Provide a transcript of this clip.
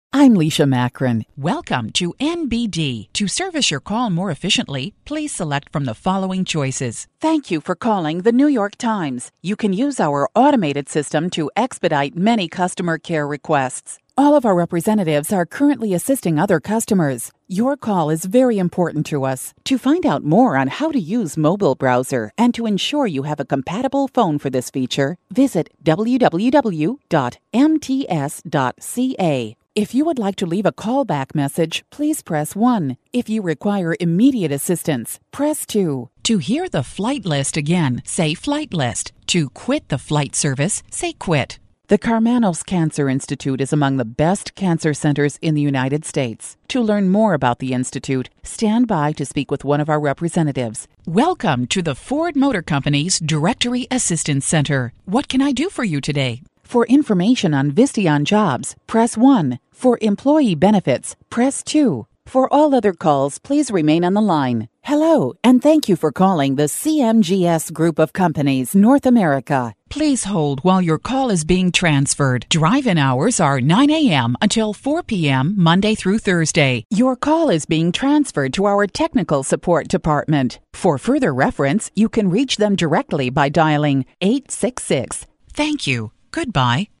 I'm Leisha Macron. Welcome to NBD. To service your call more efficiently, please select from the following choices. Thank you for calling the New York Times. You can use our automated system to expedite many customer care requests. All of our representatives are currently assisting other customers. Your call is very important to us. To find out more on how to use mobile browser and to ensure you have a compatible phone for this feature, visit www.mts.ca. If you would like to leave a callback message, please press 1. If you require immediate assistance, press 2. To hear the flight list again, say flight list. To quit the flight service, say quit. The Karmanos Cancer Institute is among the best cancer centers in the United States. To learn more about the Institute, stand by to speak with one of our representatives. Welcome to the Ford Motor Company's Directory Assistance Center. What can I do for you today? For information on Visteon jobs, press 1. For employee benefits, press 2. For all other calls, please remain on the line. Hello, and thank you for calling the CMGS Group of Companies, North America. Please hold while your call is being transferred. Drive-in hours are 9 a.m. until 4 p.m. Monday through Thursday. Your call is being transferred to our technical support department. For further reference, you can reach them directly by dialing 866. Thank you. Goodbye.